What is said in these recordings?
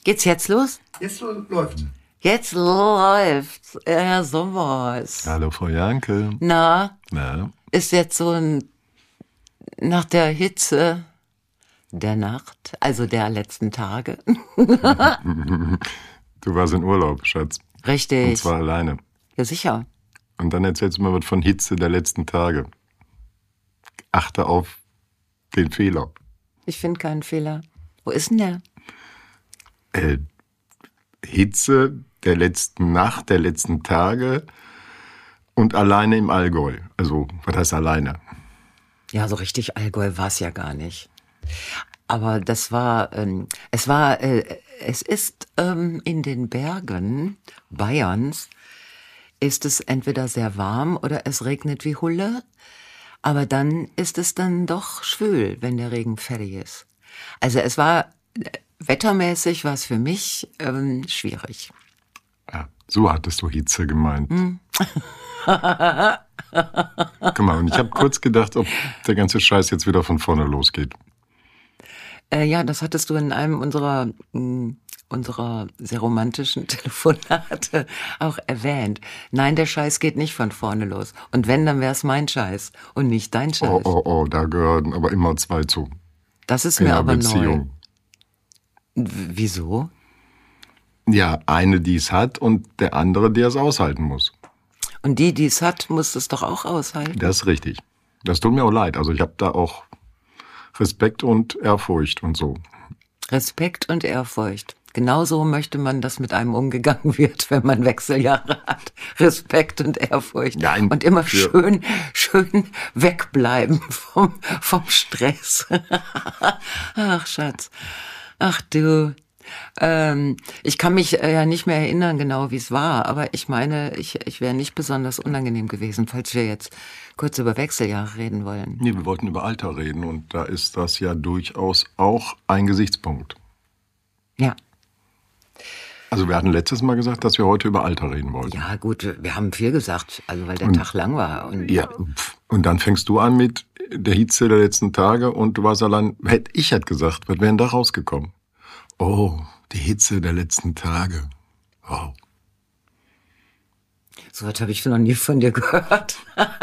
Geht's jetzt los? Jetzt läuft. Jetzt läuft's. Herr Sommers. Hallo, Frau Janke. Na, Na, ist jetzt so nach der Hitze der Nacht, also der letzten Tage. du warst in Urlaub, Schatz. Richtig. Und zwar alleine. Ja, sicher. Und dann erzählst du mir was von Hitze der letzten Tage. Achte auf den Fehler. Ich finde keinen Fehler. Wo ist denn der? Hitze der letzten Nacht, der letzten Tage und alleine im Allgäu. Also, was heißt alleine? Ja, so richtig Allgäu war es ja gar nicht. Aber das war, es ist in den Bergen Bayerns, ist es entweder sehr warm oder es regnet wie Hulle, aber dann ist es dann doch schwül, wenn der Regen fertig ist. Also es war, wettermäßig war es für mich schwierig. Ja, so hattest du Hitze gemeint. Guck mal, und ich habe kurz gedacht, ob der ganze Scheiß jetzt wieder von vorne losgeht. Ja, das hattest du in einem unserer sehr romantischen Telefonate auch erwähnt. Nein, der Scheiß geht nicht von vorne los. Und wenn, dann wär's mein Scheiß und nicht dein Scheiß. Oh, da gehören aber immer zwei zu. Das ist In mir einer aber Beziehung. neu. Wieso? Ja, eine, die es hat und der andere, der es aushalten muss. Und die es hat, muss es doch auch aushalten. Das ist richtig. Das tut mir auch leid. Also ich habe da auch Respekt und Ehrfurcht und so. Respekt und Ehrfurcht. Genauso möchte man, dass mit einem umgegangen wird, wenn man Wechseljahre hat. Respekt und Ehrfurcht. Nein, und immer schön wegbleiben vom Stress. Ach, Schatz. Ach du. Ich kann mich ja nicht mehr erinnern genau, wie es war, aber ich meine, ich wäre nicht besonders unangenehm gewesen, falls wir jetzt kurz über Wechseljahre reden wollen. Nee, wir wollten über Alter reden und da ist das ja durchaus auch ein Gesichtspunkt. Ja. Also wir hatten letztes Mal gesagt, dass wir heute über Alter reden wollten. Ja gut, wir haben viel gesagt, also weil der Tag lang war. Und dann fängst du an mit der Hitze der letzten Tage und du warst allein, ich hätte gesagt, was wäre denn da rausgekommen? Oh, die Hitze der letzten Tage. Wow. So was habe ich noch nie von dir gehört.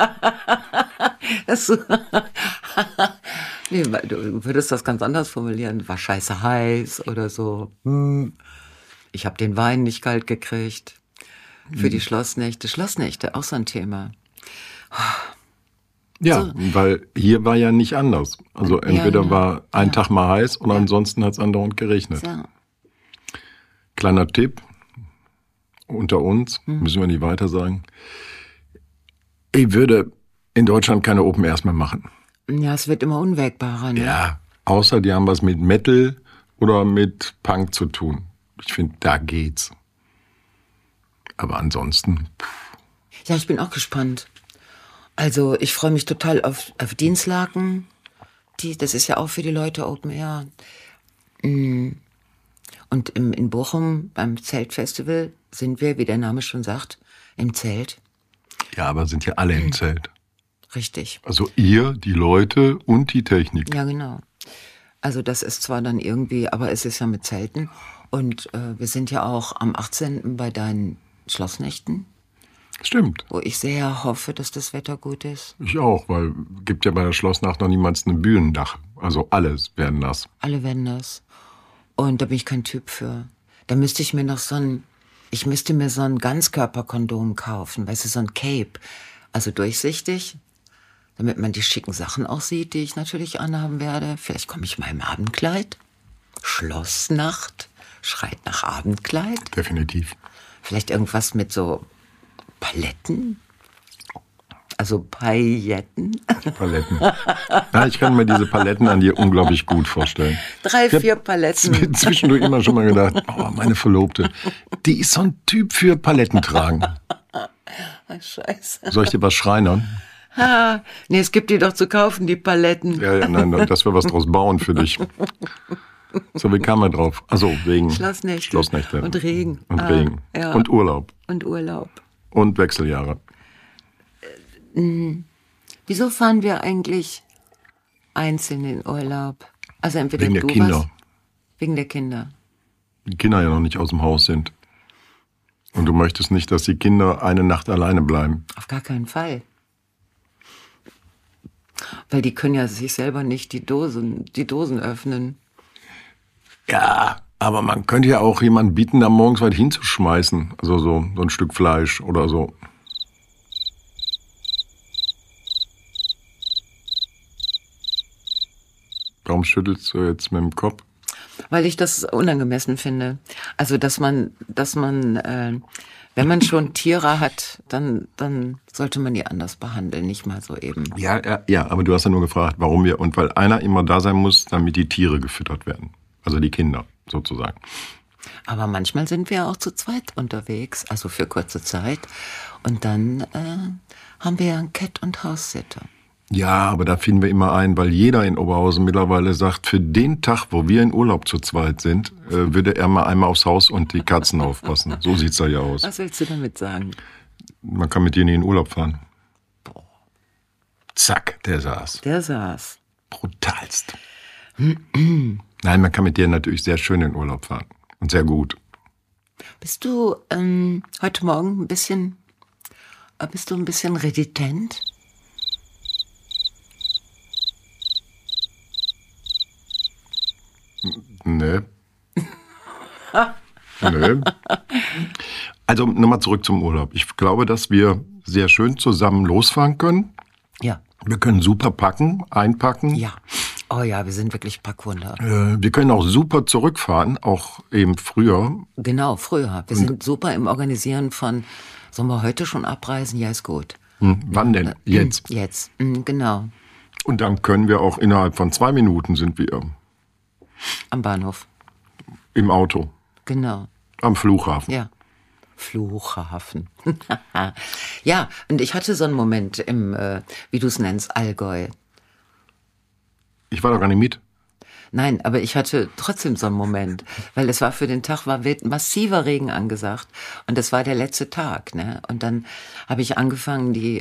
Nee, du würdest das ganz anders formulieren. War scheiße heiß oder so. Ich habe den Wein nicht kalt gekriegt. Für die Schlossnächte. Schlossnächte, auch so ein Thema. Ja, So. weil hier war ja nicht anders. Also entweder genau. war ein Tag mal heiß und ansonsten hat es andauernd geregnet. So. Kleiner Tipp unter uns, müssen wir nicht weiter sagen. Ich würde in Deutschland keine Open Airs mehr machen. Ja, es wird immer unwägbarer. Ne? Ja, außer die haben was mit Metal oder mit Punk zu tun. Ich finde, da geht's. Aber ansonsten... Ja, ich bin auch gespannt. Also ich freue mich total auf Dienstlaken. Das ist ja auch für die Leute Open Air. Und in Bochum beim Zeltfestival sind wir, wie der Name schon sagt, im Zelt. Ja, aber sind ja alle im Zelt. Richtig. Also ihr, die Leute und die Technik. Ja, genau. Also das ist zwar dann irgendwie, aber es ist ja mit Zelten. Und wir sind ja auch am 18. bei deinen Schlossnächten, Stimmt. wo ich sehr hoffe, dass das Wetter gut ist. Ich auch, weil gibt ja bei der Schlossnacht noch niemals ein Bühnendach. Also alles werden nass. Alle werden das. Und da bin ich kein Typ für. Da müsste ich mir noch ich müsste mir so ein Ganzkörperkondom kaufen, weißt du, so ein Cape. Also durchsichtig, damit man die schicken Sachen auch sieht, die ich natürlich anhaben werde. Vielleicht komme ich mal im Abendkleid. Schlossnacht schreit nach Abendkleid. Definitiv. Vielleicht irgendwas mit so Paletten. Also Pailletten. Paletten. Ja, ich kann mir diese Paletten an dir unglaublich gut vorstellen. 3, 4 Paletten. Zwischendurch immer schon mal gedacht, oh, meine Verlobte, die ist so ein Typ für Paletten tragen. Scheiße. Soll ich dir was schreinern? Nee, es gibt die doch zu kaufen, die Paletten. Ja, nein, dass wir was draus bauen für dich. So, wie kam er drauf? Also wegen Schlossnächte. Und Regen. Und Regen. Ja. Und Urlaub. Und Urlaub. Und Wechseljahre. Wieso fahren wir eigentlich einzeln in Urlaub? Also entweder Wegen der du Kinder. was, wegen der Kinder. die Kinder ja noch nicht aus dem Haus sind. Und du möchtest nicht, dass die Kinder eine Nacht alleine bleiben. Auf gar keinen Fall. Weil die können ja sich selber nicht die Dosen öffnen. Ja, aber man könnte ja auch jemanden bieten, da morgens weit hinzuschmeißen. Also so ein Stück Fleisch oder so. Warum schüttelst du jetzt mit dem Kopf? Weil ich das unangemessen finde. Also, dass man, wenn man schon Tiere hat, dann sollte man die anders behandeln, nicht mal so eben. Ja, aber du hast ja nur gefragt, warum wir, und weil einer immer da sein muss, damit die Tiere gefüttert werden. Also die Kinder, sozusagen. Aber manchmal sind wir auch zu zweit unterwegs, also für kurze Zeit. Und dann haben wir ja einen Cat- und Haussitter. Ja, aber da finden wir immer ein, weil jeder in Oberhausen mittlerweile sagt, für den Tag, wo wir in Urlaub zu zweit sind, würde er mal einmal aufs Haus und die Katzen aufpassen. So sieht's da ja aus. Was willst du damit sagen? Man kann mit dir nicht in Urlaub fahren. Boah. Zack, der saß. Der saß. Brutalst. Nein, man kann mit dir natürlich sehr schön in Urlaub fahren. Und sehr gut. Bist du heute Morgen bist du ein bisschen renitent? Nee. Nee. Also nochmal zurück zum Urlaub. Ich glaube, dass wir sehr schön zusammen losfahren können. Ja. Wir können super einpacken. Ja. Oh ja, wir sind wirklich Packwunder. Wir können auch super zurückfahren, auch eben früher. Genau, früher. Wir sind super im Organisieren von, sollen wir heute schon abreisen? Ja, ist gut. Wann denn? Jetzt. Jetzt, genau. Und dann können wir auch innerhalb von 2 Minuten sind wir Am Bahnhof. im Auto, Genau. am Flughafen. Ja. Flughafen. Ja, und ich hatte so einen Moment im, wie du es nennst, Allgäu. Ich war doch gar nicht mit. Nein, aber ich hatte trotzdem so einen Moment, weil es war für den Tag, war massiver Regen angesagt und das war der letzte Tag, ne? Und dann habe ich angefangen, die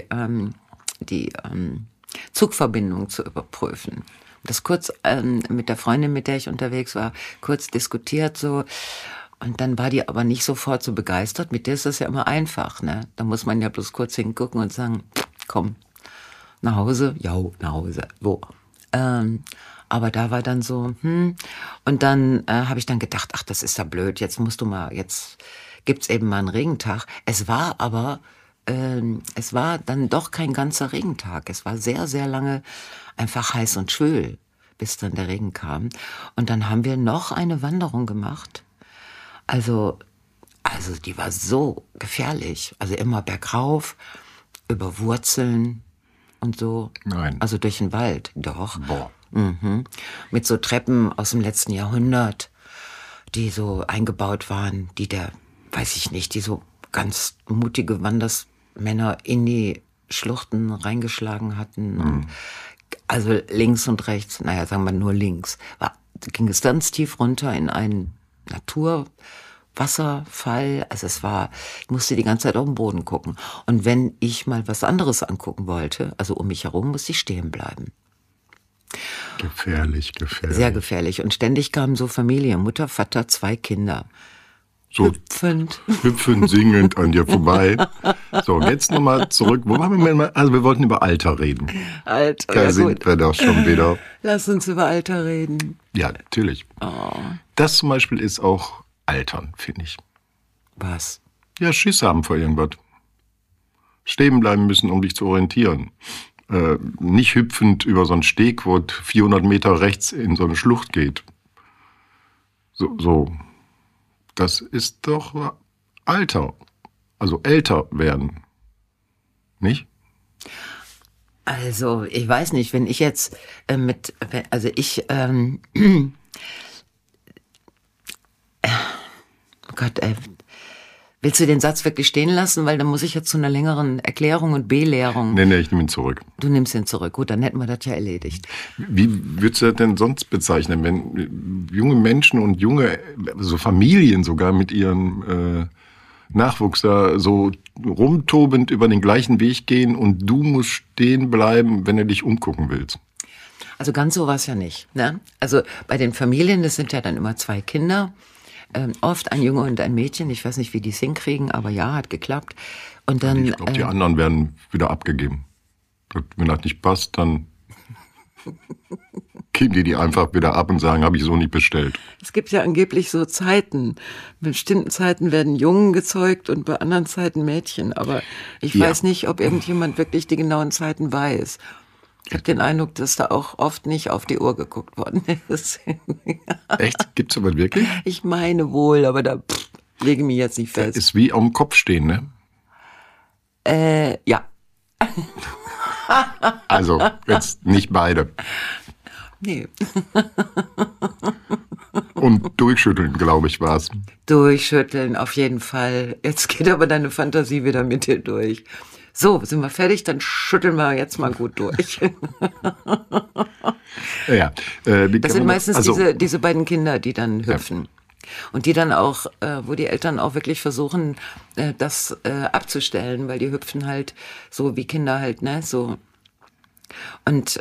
Zugverbindung zu überprüfen. Das kurz mit der Freundin, mit der ich unterwegs war, kurz diskutiert so. Und dann war die aber nicht sofort so begeistert. Mit der ist das ja immer einfach, ne? Da muss man ja bloß kurz hingucken und sagen, komm, nach Hause? Ja, nach Hause. Wo? Aber da war dann so, Und dann habe ich dann gedacht, ach, das ist ja blöd, jetzt gibt's eben mal einen Regentag. Es war aber, es war dann doch kein ganzer Regentag. Es war sehr, sehr lange einfach heiß und schwül, bis dann der Regen kam. Und dann haben wir noch eine Wanderung gemacht. Also die war so gefährlich. Also immer bergauf, über Wurzeln und so. Nein. Also durch den Wald, doch. Boah. Mhm. Mit so Treppen aus dem letzten Jahrhundert, die so eingebaut waren, die so ganz mutige Wandersmänner in die Schluchten reingeschlagen hatten. Und also links und rechts, sagen wir nur links, ging es ganz tief runter in einen Naturwasserfall. Also ich musste die ganze Zeit auf den Boden gucken. Und wenn ich mal was anderes angucken wollte, also um mich herum, musste ich stehen bleiben. Gefährlich. Sehr gefährlich. Und ständig kamen so Familie, Mutter, Vater, 2 Kinder. So Hüpfend, singend an dir vorbei. So, jetzt nochmal zurück. Wo waren wir mal? Also wir wollten über Alter reden. Alter, Da ja, sind gut. wir doch schon wieder. Lass uns über Alter reden. Ja, natürlich. Oh. Das zum Beispiel ist auch Altern, finde ich. Was? Ja, Schiss haben vor irgendwas. Stehen bleiben müssen, um dich zu orientieren. Nicht hüpfend über so einen Steg, wo 400 Meter rechts in so eine Schlucht geht. So. Das ist doch Alter. Also älter werden. Nicht? Also, ich weiß nicht, wenn ich jetzt oh Gott, willst du den Satz wirklich stehen lassen? Weil dann muss ich jetzt zu einer längeren Erklärung und Belehrung. Nee, ich nehme ihn zurück. Du nimmst ihn zurück. Gut, dann hätten wir das ja erledigt. Wie würdest du das denn sonst bezeichnen, wenn junge Menschen und so Familien sogar mit ihrem Nachwuchs da so rumtobend über den gleichen Weg gehen und du musst stehen bleiben, wenn du dich umgucken willst? Also ganz so war es ja nicht, ne? Also bei den Familien, das sind ja dann immer 2 Kinder, oft ein Junge und ein Mädchen. Ich weiß nicht, wie die es hinkriegen, aber ja, hat geklappt. Und dann, ich glaube, die anderen werden wieder abgegeben. Wenn das nicht passt, dann geben die einfach wieder ab und sagen, habe ich so nicht bestellt. Es gibt ja angeblich so Zeiten. Bei bestimmten Zeiten werden Jungen gezeugt und bei anderen Zeiten Mädchen. Aber ich weiß nicht, ob irgendjemand wirklich die genauen Zeiten weiß. Ich habe den Eindruck, dass da auch oft nicht auf die Uhr geguckt worden ist. Echt? Gibt's sowas wirklich? Ich meine wohl, aber da lege ich mich jetzt nicht fest. Das ist wie auf dem Kopf stehen, ne? Ja. Also, jetzt nicht beide. Nee. Und durchschütteln, glaube ich, war's. Durchschütteln, auf jeden Fall. Jetzt geht aber deine Fantasie wieder mit dir durch. So, sind wir fertig? Dann schütteln wir jetzt mal gut durch. Ja. Das sind meistens diese beiden Kinder, die dann hüpfen. Ja. Und die dann auch, wo die Eltern auch wirklich versuchen, das abzustellen, weil die hüpfen halt so wie Kinder halt, ne, so. Und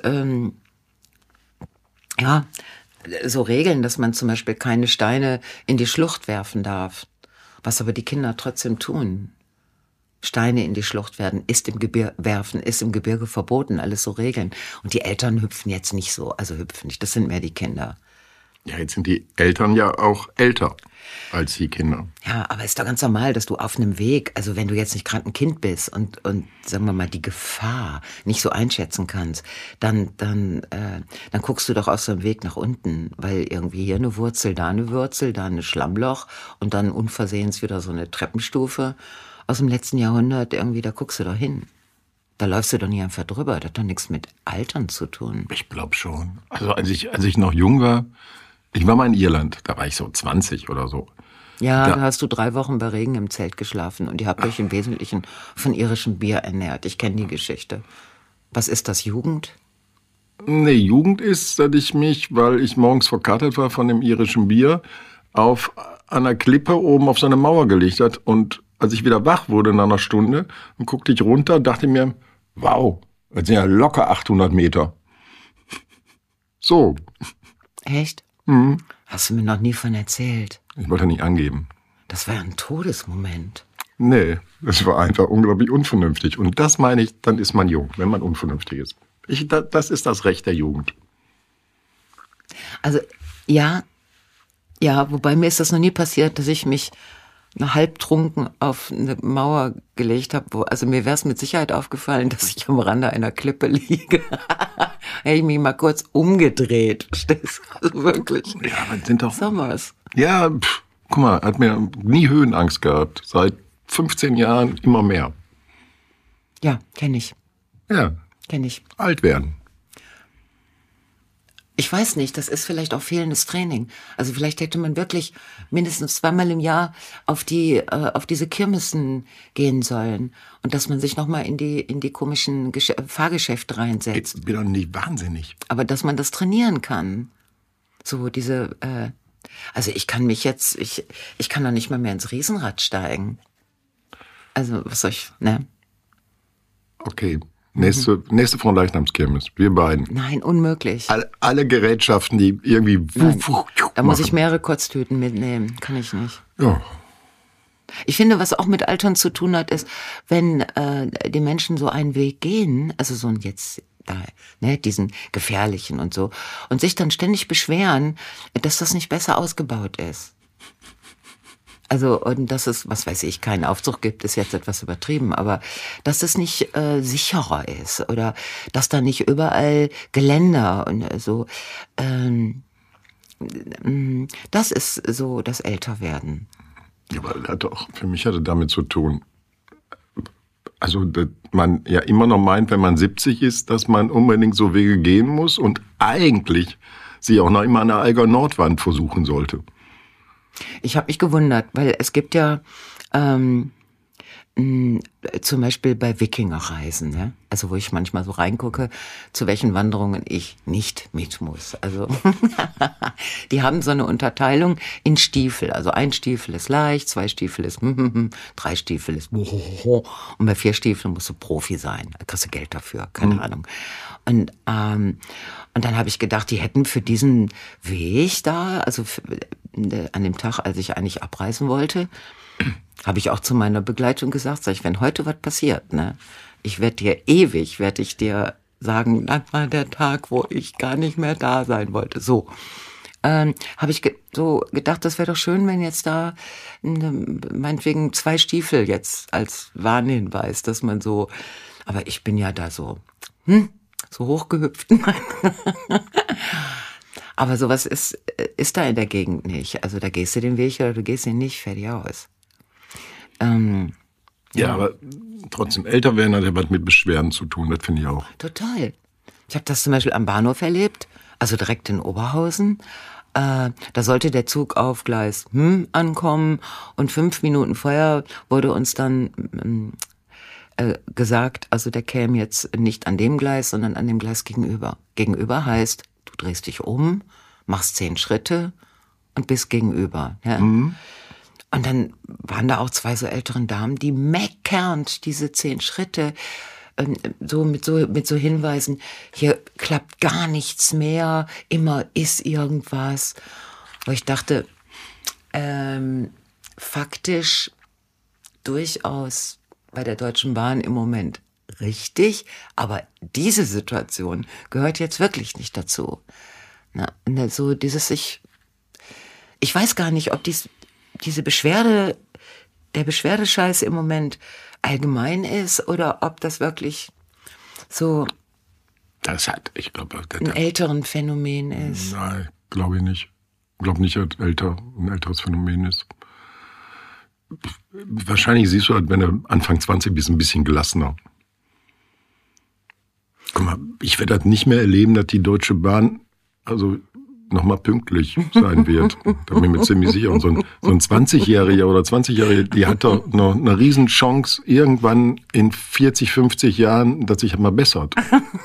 ja, so Regeln, dass man zum Beispiel keine Steine in die Schlucht werfen darf, was aber die Kinder trotzdem tun. Steine in die Schlucht ist im Gebirge verboten, alles so Regeln. Und die Eltern hüpfen jetzt nicht so, also hüpfen nicht, das sind mehr die Kinder. Ja, jetzt sind die Eltern ja auch älter als die Kinder. Ja, aber ist doch ganz normal, dass du auf einem Weg, also wenn du jetzt nicht gerade ein Kind bist und sagen wir mal die Gefahr nicht so einschätzen kannst, dann guckst du doch auf so einem Weg nach unten, weil irgendwie hier eine Wurzel, da ein Schlammloch und dann unversehens wieder so eine Treppenstufe aus dem letzten Jahrhundert, irgendwie, da guckst du doch hin. Da läufst du doch nie einfach drüber, das hat doch nichts mit Altern zu tun. Ich glaube schon. Also als ich noch jung war, ich war mal in Irland, da war ich so 20 oder so. Ja, da hast du 3 Wochen bei Regen im Zelt geschlafen und ihr habt euch im Wesentlichen von irischem Bier ernährt. Ich kenne die Geschichte. Was ist das, Jugend? Nee, Jugend ist, dass ich mich, weil ich morgens verkatert war von dem irischen Bier, an einer Klippe oben auf so eine Mauer gelegt hat. Und als ich wieder wach wurde nach einer Stunde, und guckte ich runter, dachte mir, wow, das sind ja locker 800 Meter. So. Echt? Mhm. Hast du mir noch nie von erzählt. Ich wollte nicht angeben. Das war ein Todesmoment. Nee, das war einfach unglaublich unvernünftig. Und das meine ich, dann ist man jung, wenn man unvernünftig ist. Das ist das Recht der Jugend. Also, ja, wobei mir ist das noch nie passiert, dass ich mich halbtrunken auf eine Mauer gelegt habe. Also mir wäre es mit Sicherheit aufgefallen, dass ich am Rande einer Klippe liege. Hätte ich mich mal kurz umgedreht. Verstehst du? Also wirklich. Ja, aber sind doch... Sommers. Ja, guck mal, hat mir nie Höhenangst gehabt. Seit 15 Jahren immer mehr. Ja, kenne ich. Ja. Kenne ich. Alt werden. Ich weiß nicht, das ist vielleicht auch fehlendes Training. Also vielleicht hätte man wirklich mindestens 2-mal im Jahr auf diese Kirmessen gehen sollen und dass man sich nochmal in die komischen Fahrgeschäfte reinsetzt. Ich bin doch nicht wahnsinnig. Aber dass man das trainieren kann. So diese, also ich kann doch nicht mal mehr ins Riesenrad steigen. Also was soll ich, ne? Okay. Nächste Fronleichnamskirmes, wir beiden. Nein, unmöglich. Alle Gerätschaften, die irgendwie... Da muss ich mehrere Kotztüten mitnehmen, kann ich nicht. Ja. Ich finde, was auch mit Altern zu tun hat, ist, wenn die Menschen so einen Weg gehen, also so ein jetzt da, ne, diesen gefährlichen und so, und sich dann ständig beschweren, dass das nicht besser ausgebaut ist. Also, und dass es, was weiß ich, keinen Aufzug gibt, ist jetzt etwas übertrieben, aber dass es nicht sicherer ist oder dass da nicht überall Geländer und so, das ist so das Älterwerden. Ja, aber für mich hatte damit zu tun, also dass man ja immer noch meint, wenn man 70 ist, dass man unbedingt so Wege gehen muss und eigentlich sich auch noch immer an der Eiger Nordwand versuchen sollte. Ich habe mich gewundert, weil es gibt ja Zum Beispiel bei Wikingerreisen, ja? Also wo ich manchmal so reingucke, zu welchen Wanderungen ich nicht mit muss. Also die haben so eine Unterteilung in Stiefel. Also ein Stiefel ist leicht, 2 Stiefel ist 3 Stiefel ist und bei 4 Stiefeln musst du Profi sein. Da kriegst du Geld dafür, keine Ahnung. Und dann habe ich gedacht, die hätten für diesen Weg da, also an dem Tag, als ich eigentlich abreisen wollte, habe ich auch zu meiner Begleitung gesagt, sag ich, wenn heute was passiert, ne, ich werde dir sagen, das war der Tag, wo ich gar nicht mehr da sein wollte. So, habe ich so gedacht, das wäre doch schön, wenn jetzt da meinetwegen 2 Stiefel jetzt als Warnhinweis, dass man so, aber ich bin ja da so, so hochgehüpft. Aber sowas ist da in der Gegend nicht. Also da gehst du den Weg oder du gehst ihn nicht, fertig aus. Ja, aber trotzdem, älter werden hat ja was mit Beschwerden zu tun, das finde ich auch. Total. Ich habe das zum Beispiel am Bahnhof erlebt, also direkt in Oberhausen. Da sollte der Zug auf Gleis ankommen und 5 Minuten vorher wurde uns dann gesagt, also der käme jetzt nicht an dem Gleis, sondern an dem Gleis gegenüber. Gegenüber heißt, du drehst dich um, machst 10 Schritte und bist gegenüber. Ja? Und dann waren da auch 2 so älteren Damen, die meckernd diese 10 Schritte so mit so Hinweisen, hier klappt gar nichts mehr, immer ist irgendwas. Wo ich dachte, faktisch durchaus bei der Deutschen Bahn im Moment richtig, aber diese Situation gehört jetzt wirklich nicht dazu. Na, so dieses ich weiß gar nicht, ob diese Beschwerde, der Beschwerdescheiß im Moment allgemein ist oder ob das wirklich so ich glaube, ein älteren Phänomen ist. Nein, glaube ich nicht. Ich glaube nicht, dass ein älteres Phänomen ist. Wahrscheinlich siehst du halt, wenn du Anfang 20 bist, ein bisschen gelassener. Guck mal, ich werde das nicht mehr erleben, dass die Deutsche Bahn also nochmal pünktlich sein wird. Da bin ich mir ziemlich sicher. Und so ein 20-Jähriger oder 20-Jährige, die hat doch noch eine Riesenchance irgendwann in 40, 50 Jahren, dass sich mal bessert.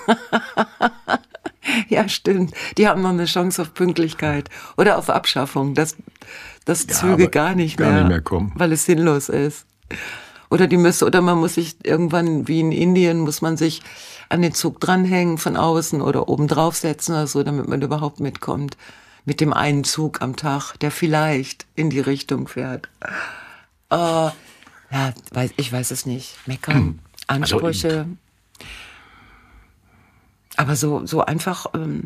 Ja, stimmt. Die haben noch eine Chance auf Pünktlichkeit oder auf Abschaffung, dass Züge gar nicht mehr kommen, weil es sinnlos ist. Oder man muss sich irgendwann, wie in Indien, muss man sich an den Zug dranhängen von außen oder oben draufsetzen oder so, damit man überhaupt mitkommt. Mit dem einen Zug am Tag, der vielleicht in die Richtung fährt. Ja, ich weiß es nicht. Meckern, Ansprüche. Aber so einfach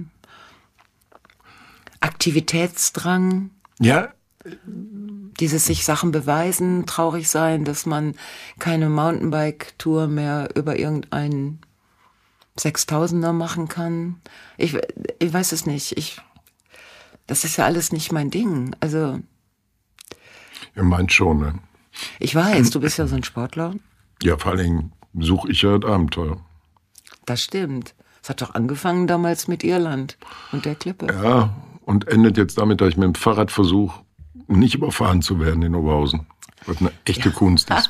Aktivitätsdrang. Ja. Dieses sich Sachen beweisen, traurig sein, dass man keine Mountainbike-Tour mehr über irgendeinen 6000er machen kann. Ich weiß es nicht. Das ist ja alles nicht mein Ding. Also. Ihr meint schon, ne? Ich weiß, du bist ja so ein Sportler. Ja, vor allen Dingen suche ich ja das Abenteuer. Das stimmt. Es hat doch angefangen damals mit Irland und der Klippe. Ja, und endet jetzt damit, dass ich mit dem Fahrrad versuche, nicht überfahren zu werden in Oberhausen. Was eine echte Kunst ist.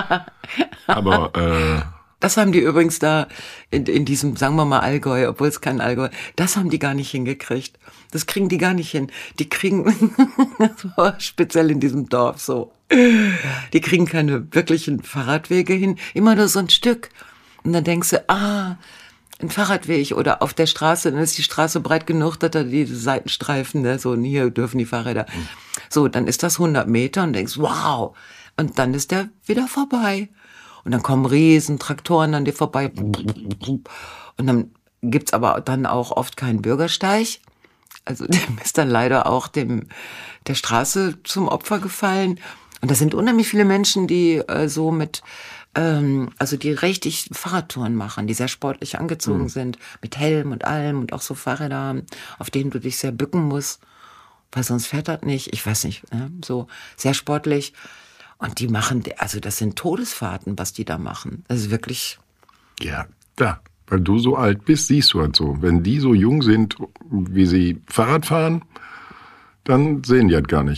Aber das haben die übrigens da in diesem, sagen wir mal, Allgäu, obwohl es kein Allgäu, das haben die gar nicht hingekriegt. Das kriegen die gar nicht hin. Die kriegen, speziell in diesem Dorf so, die kriegen keine wirklichen Fahrradwege hin, immer nur so ein Stück. Und dann denkst du, ein Fahrradweg oder auf der Straße, dann ist die Straße breit genug, dass da diese Seitenstreifen, ne, so, hier dürfen die Fahrräder. So, dann ist das 100 Meter und denkst, wow. Und dann ist der wieder vorbei. Und dann kommen riesen Traktoren an dir vorbei. Und dann gibt's aber dann auch oft keinen Bürgersteig. Also dem ist dann leider auch der Straße zum Opfer gefallen. Und da sind unheimlich viele Menschen, die so mit die richtig Fahrradtouren machen, die sehr sportlich angezogen sind, mit Helm und allem und auch so Fahrräder, auf denen du dich sehr bücken musst, weil sonst fährt das nicht. Ich weiß nicht, ne? So sehr sportlich. Und die machen, also das sind Todesfahrten, was die da machen. Das ist wirklich. Ja, da. Weil du so alt bist, siehst du halt so. Wenn die so jung sind, wie sie Fahrrad fahren, dann sehen die halt gar nicht.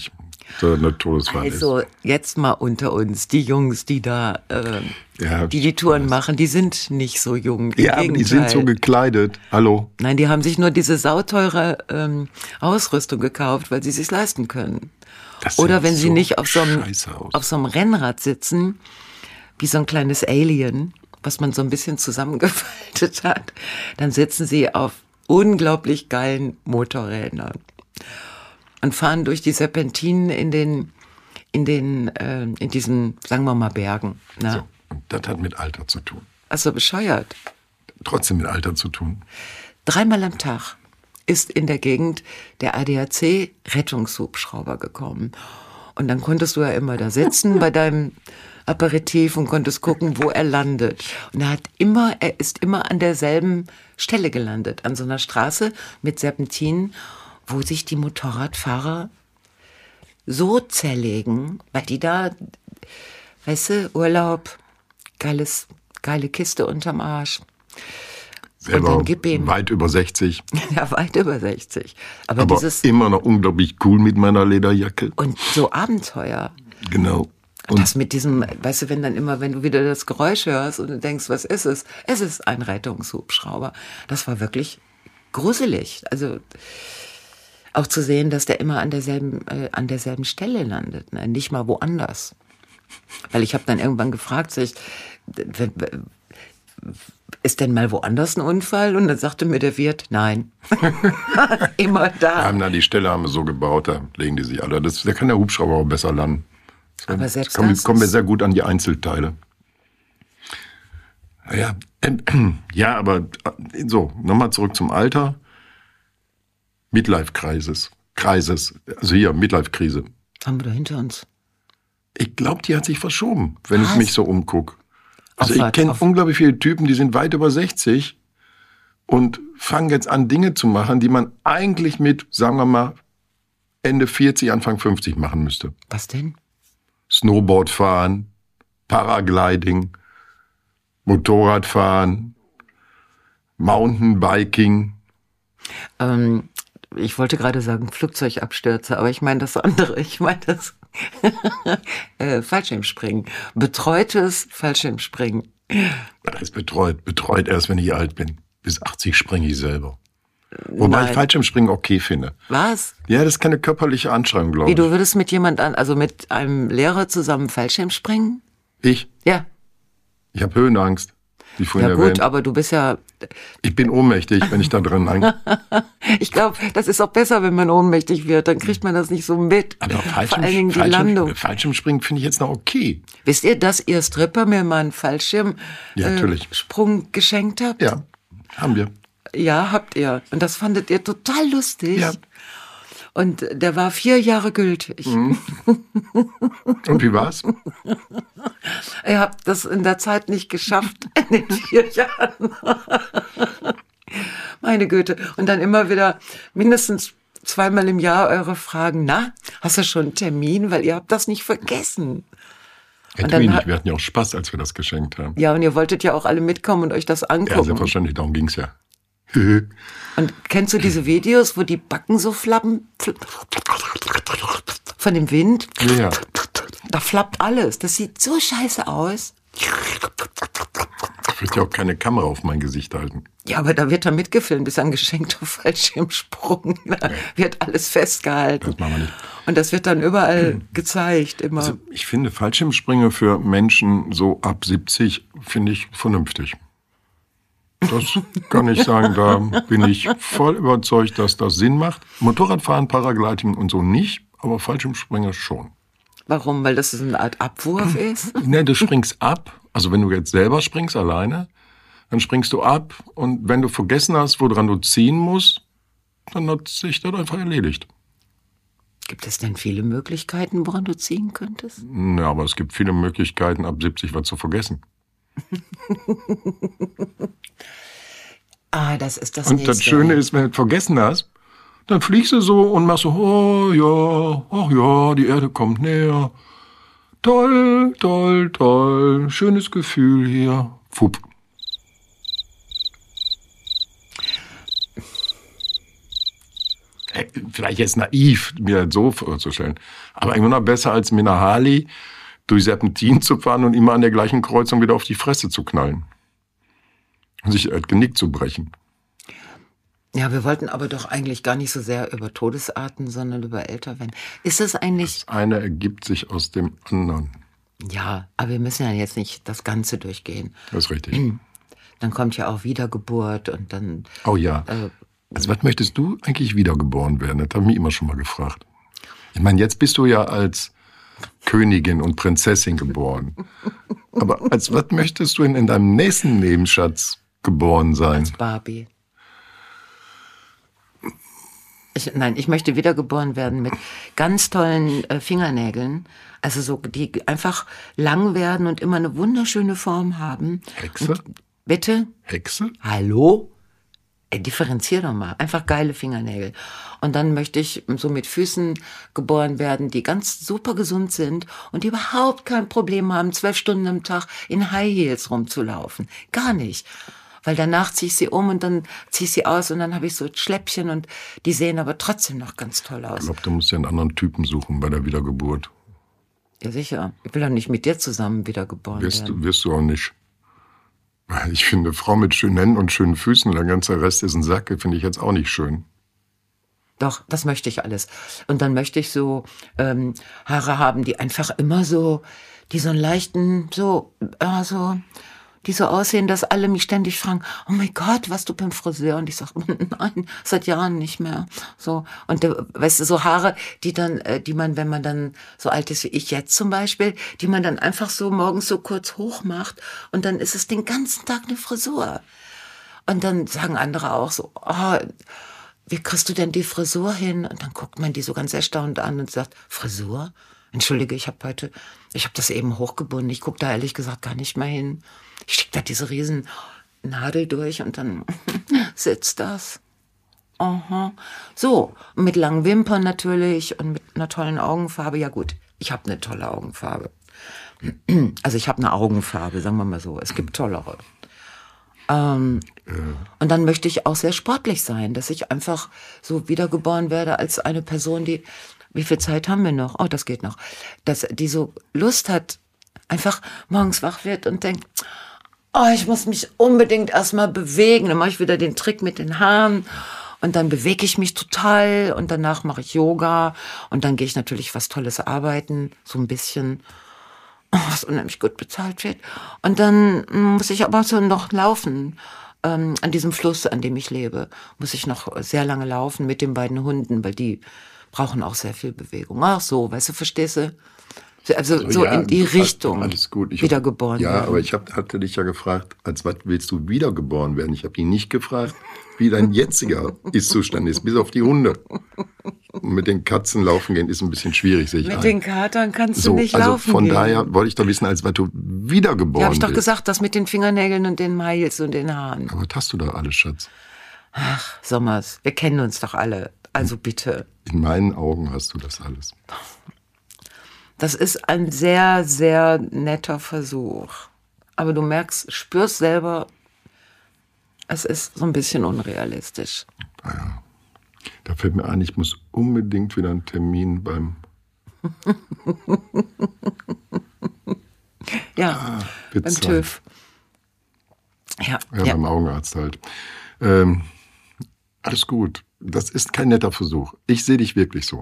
so eine Todesfahrt Also jetzt mal unter uns, die Jungs, die da die Touren machen, die sind nicht so jung. Ja, aber die sind so gekleidet. Hallo? Nein, die haben sich nur diese sauteure Ausrüstung gekauft, weil sie es sich leisten können. Oder wenn sie nicht auf so einem Rennrad sitzen, wie so ein kleines Alien, was man so ein bisschen zusammengefaltet hat, dann sitzen sie auf unglaublich geilen Motorrädern und fahren durch die Serpentinen in diesen, sagen wir mal, Bergen. Ne? So, und das hat mit Alter zu tun. Ach so, bescheuert. Trotzdem mit Alter zu tun. 3-mal am Tag ist in der Gegend der ADAC-Rettungshubschrauber gekommen. Und dann konntest du ja immer da sitzen bei deinem Aperitif und konntest gucken, wo er landet. Und er ist immer an derselben Stelle gelandet, an so einer Straße mit Serpentinen, wo sich die Motorradfahrer so zerlegen, weil die da, weißt du, Urlaub, geile Kiste unterm Arsch. Selber und dann gib ihm. weit über 60. Ja, weit über 60. Aber immer noch unglaublich cool mit meiner Lederjacke. Und so Abenteuer. Genau. Und das mit diesem, weißt du, wenn du wieder das Geräusch hörst und du denkst, was ist es? Es ist ein Rettungshubschrauber. Das war wirklich gruselig. Also auch zu sehen, dass der immer an derselben Stelle landet, ne? Nicht mal woanders. Weil ich habe dann irgendwann gefragt, ist denn mal woanders ein Unfall? Und dann sagte mir der Wirt, nein. Immer da. Die Stelle haben wir so gebaut, da legen die sich alle. Da kann der Hubschrauber auch besser landen. Aber selbst kommen wir sehr gut an die Einzelteile. Ja, aber so, nochmal zurück zum Alter. Midlife-Kreises. Also hier, Midlife-Krise. Haben wir da hinter uns. Ich glaube, die hat sich verschoben, wenn ich mich so umgucke. Also ich kenne unglaublich viele Typen, die sind weit über 60 und fangen jetzt an, Dinge zu machen, die man eigentlich mit, sagen wir mal, Ende 40, Anfang 50 machen müsste. Was denn? Snowboard fahren, Paragliding, Motorradfahren, Mountainbiking. Ich wollte gerade sagen Flugzeugabstürze, aber ich meine das andere. Ich meine das Fallschirmspringen. Betreutes Fallschirmspringen. Das ist betreut. Betreut erst, wenn ich alt bin. Bis 80 springe ich selber. Wobei ich Fallschirmspringen okay finde. Was? Ja, das ist keine körperliche Anstrengung, glaube ich. Wie, du würdest mit mit einem Lehrer zusammen Fallschirm springen? Ich? Ja. Ich habe Höhenangst, wie vorhin erwähnt. Ja gut, aber du bist ja... Ich bin ohnmächtig, wenn ich da drin hänge. Ich glaube, das ist auch besser, wenn man ohnmächtig wird. Dann kriegt man das nicht so mit. Aber vor allen Dingen die Landung. Fallschirmspringen finde ich jetzt noch okay. Wisst ihr, dass ihr Stripper mir mal einen Fallschirmsprung geschenkt habt? Ja, haben wir. Ja, habt ihr. Und das fandet ihr total lustig. Ja. Und der war 4 Jahre gültig. Mhm. Und wie war's? Ihr habt das in der Zeit nicht geschafft, in den 4 Jahren. Meine Güte. Und dann immer wieder mindestens 2-mal im Jahr eure Fragen. Na, hast du schon einen Termin? Weil ihr habt das nicht vergessen. Natürlich nicht. Wir hatten ja auch Spaß, als wir das geschenkt haben. Ja, und ihr wolltet ja auch alle mitkommen und euch das angucken. Ja, selbstverständlich. Darum ging's ja. Und kennst du diese Videos, wo die Backen so flappen? Von dem Wind? Ja. Da flappt alles. Das sieht so scheiße aus. Ich würde ja auch keine Kamera auf mein Gesicht halten. Ja, aber da wird da mitgefilmt, ist ein geschenkter Fallschirmsprung. Da wird alles festgehalten. Das machen wir nicht. Und das wird dann überall gezeigt, immer. Also ich finde Fallschirmspringen für Menschen so ab 70, finde ich vernünftig. Das kann ich sagen, da bin ich voll überzeugt, dass das Sinn macht. Motorradfahren, Paragliding und so nicht, aber Fallschirmspringen schon. Warum? Weil das so eine Art Abwurf ist? Ne, du springst ab. Also wenn du jetzt selber springst, alleine, dann springst du ab. Und wenn du vergessen hast, woran du ziehen musst, dann hat sich das einfach erledigt. Gibt es denn viele Möglichkeiten, woran du ziehen könntest? Ja, aber es gibt viele Möglichkeiten, ab 70 was zu vergessen. Das ist das Und Nächste. das Schöne ist, wenn du vergessen hast, dann fliegst du so und machst so, oh ja, die Erde kommt näher. Toll, toll, toll, schönes Gefühl hier. Fupp. Vielleicht jetzt naiv, mir das so vorzustellen. Aber immer noch besser, als mit einer Harley durch Serpentin zu fahren und immer an der gleichen Kreuzung wieder auf die Fresse zu knallen. Und sich das Genick zu brechen. Ja, wir wollten aber doch eigentlich gar nicht so sehr über Todesarten, sondern über Älterwerden. Ist es eigentlich... Das eine ergibt sich aus dem anderen. Ja, aber wir müssen ja jetzt nicht das Ganze durchgehen. Das ist richtig. Dann kommt ja auch Wiedergeburt und dann... Oh ja. Also was möchtest du eigentlich wiedergeboren werden? Das habe ich mich immer schon mal gefragt. Ich meine, jetzt bist du ja als Königin und Prinzessin geboren. Aber als was möchtest du in deinem nächsten Nebenschatz geboren sein? Als Barbie. Ich möchte wiedergeboren werden mit ganz tollen Fingernägeln. Also so, die einfach lang werden und immer eine wunderschöne Form haben. Hexe? Und, bitte? Hexe? Hallo? Differenzier doch mal. Einfach geile Fingernägel. Und dann möchte ich so mit Füßen geboren werden, die ganz super gesund sind und die überhaupt kein Problem haben, 12 Stunden am Tag in High Heels rumzulaufen. Gar nicht. Weil danach ziehe ich sie um und dann ziehe ich sie aus und dann habe ich so Schläppchen und die sehen aber trotzdem noch ganz toll aus. Ich glaube, du musst ja einen anderen Typen suchen bei der Wiedergeburt. Ja, sicher. Ich will doch nicht mit dir zusammen wiedergeboren werden. Wirst du auch nicht. Ich finde, eine Frau mit schönen Händen und schönen Füßen und der ganze Rest ist ein Sack, finde ich jetzt auch nicht schön. Doch, das möchte ich alles. Und dann möchte ich so Haare haben, die einfach immer so, die so einen leichten, die so aussehen, dass alle mich ständig fragen, oh mein Gott, warst du beim Friseur? Und ich sage, nein, seit Jahren nicht mehr. So. Und weißt du, so Haare, die man, wenn man dann so alt ist wie ich jetzt zum Beispiel, die man dann einfach so morgens so kurz hoch macht und dann ist es den ganzen Tag eine Frisur. Und dann sagen andere auch so, oh, wie kriegst du denn die Frisur hin? Und dann guckt man die so ganz erstaunt an und sagt, Frisur? Entschuldige, ich habe das eben hochgebunden. Ich gucke da ehrlich gesagt gar nicht mehr hin. Ich schicke da diese riesen Nadel durch und dann sitzt das. Aha. So, mit langen Wimpern natürlich und mit einer tollen Augenfarbe. Ja gut, ich habe eine tolle Augenfarbe. Also ich habe eine Augenfarbe, sagen wir mal so. Es gibt tollere. Und dann möchte ich auch sehr sportlich sein, dass ich einfach so wiedergeboren werde als eine Person, die... Wie viel Zeit haben wir noch? Oh, das geht noch. Dass die so Lust hat, einfach morgens wach wird und denkt, oh, ich muss mich unbedingt erstmal bewegen. Dann mache ich wieder den Trick mit den Haaren und dann bewege ich mich total und danach mache ich Yoga und dann gehe ich natürlich was Tolles arbeiten, so ein bisschen, was unheimlich gut bezahlt wird. Und dann muss ich aber so noch laufen. An diesem Fluss, an dem ich lebe, muss ich noch sehr lange laufen mit den beiden Hunden, weil die brauchen auch sehr viel Bewegung. Ach so, weißt du, verstehst du? Also so ja, in die Richtung alles gut. Wiedergeboren werden. Ja, aber ich hatte dich ja gefragt, als was willst du wiedergeboren werden? Ich habe ihn nicht gefragt, wie dein jetziger Ist-Zustand ist, bis auf die Hunde. Und mit den Katzen laufen gehen ist ein bisschen schwierig, sehe ich Mit den Katern kannst du nicht laufen von gehen. Daher wollte ich doch wissen, als was du wiedergeboren bist. Ja, habe ich doch gesagt, das mit den Fingernägeln und den Hals und den Haaren. Aber was hast du da alles, Schatz? Ach, Sommers, wir kennen uns doch alle. Also bitte. In meinen Augen hast du das alles. Das ist ein sehr, sehr netter Versuch. Aber du spürst selber, es ist so ein bisschen unrealistisch. Naja, da fällt mir ein, ich muss unbedingt wieder einen Termin beim... beim TÜV. Ja, beim Augenarzt halt. Alles gut. Das ist kein netter Versuch. Ich sehe dich wirklich so.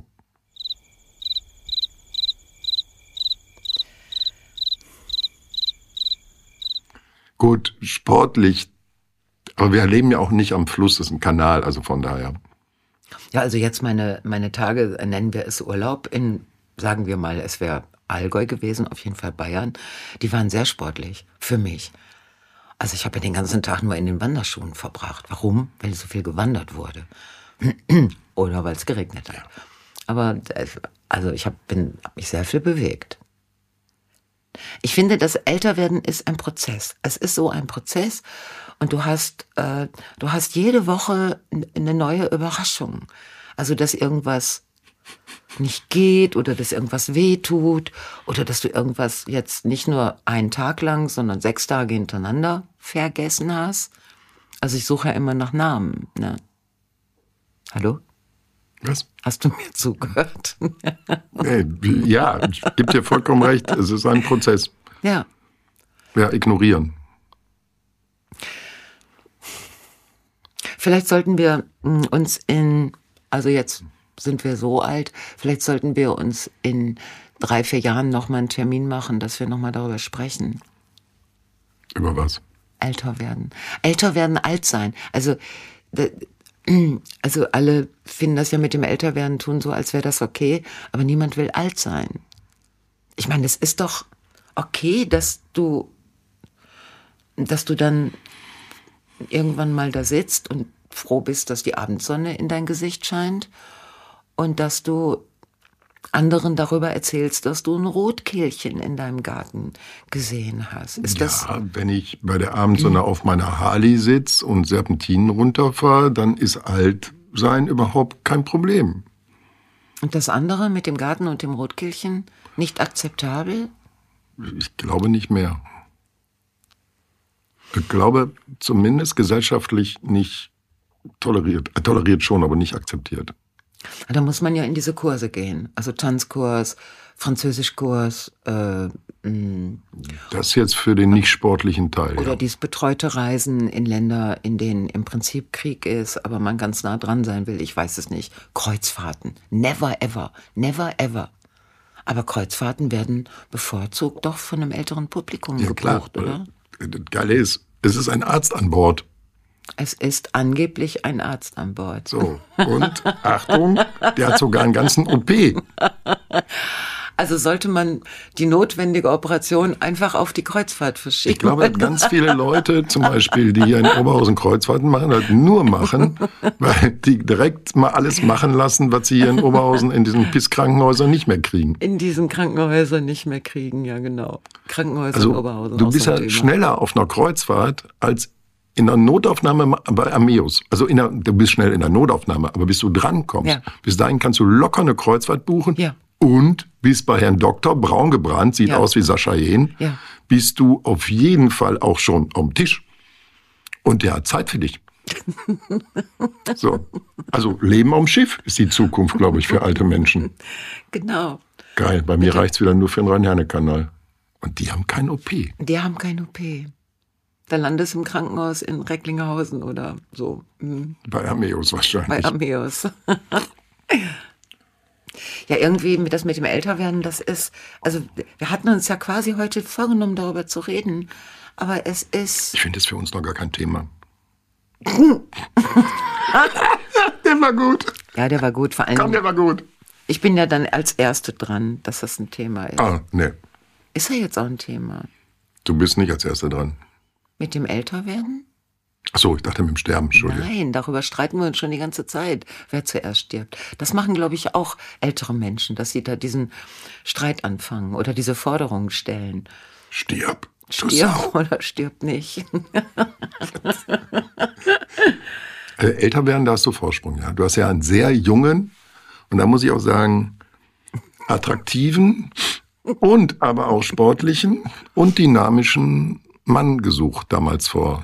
Gut, sportlich, aber wir leben ja auch nicht am Fluss, das ist ein Kanal, also von daher. Ja, also jetzt meine Tage, nennen wir es Urlaub, sagen wir mal, es wäre Allgäu gewesen, auf jeden Fall Bayern, die waren sehr sportlich, für mich. Also ich habe ja den ganzen Tag nur in den Wanderschuhen verbracht. Warum? Weil so viel gewandert wurde. Oder weil es geregnet hat. Aber also ich habe mich sehr viel bewegt. Ich finde, das Älterwerden ist ein Prozess. Es ist so ein Prozess und du hast jede Woche eine neue Überraschung. Also dass irgendwas nicht geht oder dass irgendwas wehtut oder dass du irgendwas jetzt nicht nur einen Tag lang, sondern 6 Tage hintereinander vergessen hast. Also ich suche ja immer nach Namen. Ne? Hallo? Was? Hast du mir zugehört? Ja, ich gebe dir vollkommen recht. Es ist ein Prozess. Ja. Ja, ignorieren. Vielleicht sollten wir uns also jetzt sind wir so alt, vielleicht sollten wir uns in 3, 4 Jahren nochmal einen Termin machen, dass wir nochmal darüber sprechen. Über was? Älter werden. Älter werden, alt sein. Also alle finden das ja mit dem Älterwerden, tun so, als wäre das okay, aber niemand will alt sein. Ich meine, es ist doch okay, dass du dann irgendwann mal da sitzt und froh bist, dass die Abendsonne in dein Gesicht scheint und dass du anderen darüber erzählst, dass du ein Rotkehlchen in deinem Garten gesehen hast. Wenn ich bei der Abendsonne auf meiner Harley sitze und Serpentinen runterfahre, dann ist Altsein überhaupt kein Problem. Und das andere mit dem Garten und dem Rotkehlchen nicht akzeptabel? Ich glaube nicht mehr. Ich glaube zumindest gesellschaftlich nicht toleriert. Toleriert schon, aber nicht akzeptiert. Da muss man ja in diese Kurse gehen. Also Tanzkurs, Französischkurs. Das jetzt für den nicht sportlichen Teil. Oder ja. dieses betreute Reisen in Länder, in denen im Prinzip Krieg ist, aber man ganz nah dran sein will. Ich weiß es nicht. Kreuzfahrten. Never ever. Never ever. Aber Kreuzfahrten werden bevorzugt doch von einem älteren Publikum gebucht, oder? Das Geile ist, es ist ein Arzt an Bord. Es ist angeblich ein Arzt an Bord. So, und Achtung, der hat sogar einen ganzen OP. Also sollte man die notwendige Operation einfach auf die Kreuzfahrt verschieben. Ich glaube, ganz viele Leute, zum Beispiel, die hier in Oberhausen Kreuzfahrten machen, das nur machen, weil die direkt mal alles machen lassen, was sie hier in Oberhausen in diesen Pisskrankenhäusern nicht mehr kriegen. In diesen Krankenhäusern nicht mehr kriegen, ja genau. Krankenhäuser Also, in Oberhausen. du bist ja schneller auf einer Kreuzfahrt als in der Notaufnahme bei Ameos. Also du bist schnell in der Notaufnahme, aber bis du drankommst, Ja. bis dahin kannst du locker eine Kreuzfahrt buchen. Ja. Und bist bei Herrn Doktor, braun gebrannt, sieht aus wie Sascha Jehn, Ja. bist du auf jeden Fall auch schon am Tisch. Und der hat Zeit für dich. So. Also Leben am Schiff ist die Zukunft, glaube ich, für alte Menschen. Genau. Geil, bei mir reicht's wieder nur für den Rhein-Herne-Kanal. Und die haben kein OP. Die haben kein OP. Da landest du im Krankenhaus in Recklinghausen oder so. Bei Ameos wahrscheinlich. Bei Ameos. Ja, irgendwie das mit dem Älterwerden, das ist, also wir hatten uns ja quasi heute vorgenommen, darüber zu reden, aber es ist... Ich finde das für uns noch gar kein Thema. Der war gut. Ja, der war gut, vor allem... Komm, der war gut. Ich bin ja dann als Erste dran, dass das ein Thema ist. Ah, ne. Ist ja jetzt auch ein Thema. Du bist nicht als Erster dran. Mit dem Älterwerden? Ach so, ich dachte mit dem Sterben, Entschuldigung. Nein, darüber streiten wir uns schon die ganze Zeit, wer zuerst stirbt. Das machen, glaube ich, auch ältere Menschen, dass sie da diesen Streit anfangen oder diese Forderungen stellen. Stirb. Du Sau. Stirb oder stirb nicht. Älter werden, da hast du Vorsprung, ja. Du hast ja einen sehr jungen und da muss ich auch sagen, attraktiven und aber auch sportlichen und dynamischen Mann gesucht, damals vor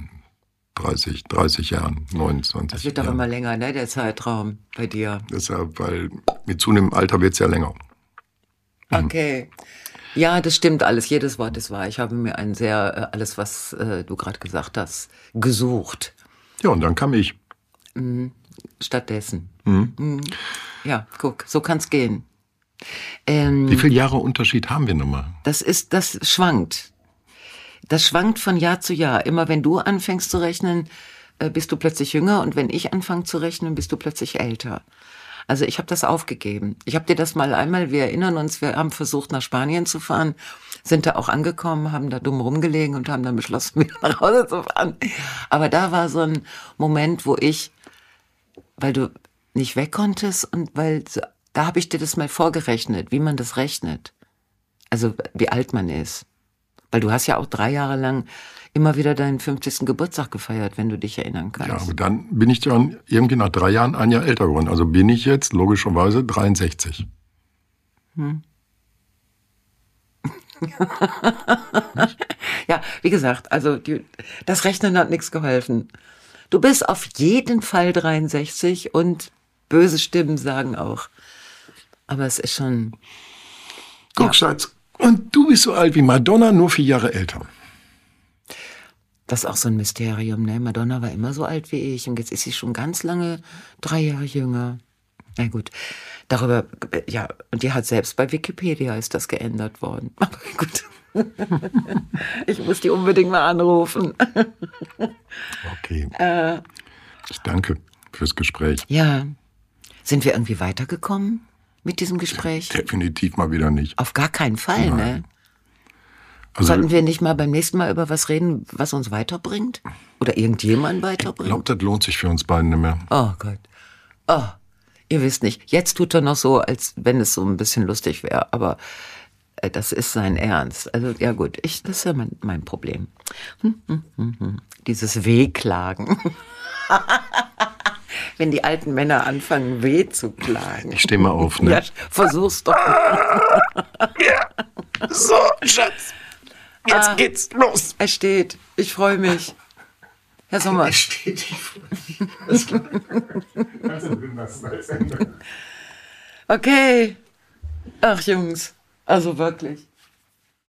30 Jahren, 29 Das wird doch Jahren. immer länger, ne, der Zeitraum bei dir. Deshalb, weil mit zunehmendem Alter wird's ja länger. Okay. Ja, das stimmt alles. Jedes Wort ist wahr. Ich habe mir alles, was du gerade gesagt hast, gesucht. Ja, und dann kam ich. Stattdessen. Ja, guck, so kann's gehen. Wie viele Jahre Unterschied haben wir nochmal? Das schwankt. Das schwankt von Jahr zu Jahr. Immer wenn du anfängst zu rechnen, bist du plötzlich jünger und wenn ich anfange zu rechnen, bist du plötzlich älter. Also ich habe das aufgegeben. Ich habe dir das mal einmal, wir erinnern uns, wir haben versucht nach Spanien zu fahren, sind da auch angekommen, haben da dumm rumgelegen und haben dann beschlossen, wieder nach Hause zu fahren. Aber da war so ein Moment, weil du nicht weg konntest und da habe ich dir das mal vorgerechnet, wie man das rechnet. Also wie alt man ist. Weil du hast ja auch 3 Jahre lang immer wieder deinen 50. Geburtstag gefeiert, wenn du dich erinnern kannst. Ja, aber dann bin ich dann irgendwie nach 3 Jahren ein Jahr älter geworden. Also bin ich jetzt logischerweise 63. Ja, wie gesagt, also das Rechnen hat nichts geholfen. Du bist auf jeden Fall 63 und böse Stimmen sagen auch. Aber es ist schon... Guck, ja. Schatz, und du bist so alt wie Madonna, nur 4 Jahre älter. Das ist auch so ein Mysterium, ne? Madonna war immer so alt wie ich und jetzt ist sie schon ganz lange 3 Jahre jünger. Na gut, darüber, ja, und die hat selbst bei Wikipedia ist das geändert worden. Aber gut, ich muss die unbedingt mal anrufen. Okay. Ich danke fürs Gespräch. Ja, sind wir irgendwie weitergekommen mit diesem Gespräch? Definitiv mal wieder nicht. Auf gar keinen Fall, Nein. ne? Also, Sollten wir nicht mal beim nächsten Mal über was reden, was uns weiterbringt? Oder irgendjemand ich weiterbringt? glaube, das lohnt sich für uns beiden nicht mehr. Oh Gott. Oh, ihr wisst nicht. Jetzt tut er noch so, als wenn es so ein bisschen lustig wäre. Aber das ist sein Ernst. Also ja gut, das ist ja mein Problem. Dieses Wehklagen. Wenn die alten Männer anfangen, weh zu klagen. Ich stehe mal auf, ne? Ja, versuch's doch. Ja. So, Schatz. Jetzt geht's los. Er steht. Ich freue mich. Herr Sommer. Es steht Alles klar. Kannst du drin lassen als Ende. Okay. Ach Jungs, also wirklich.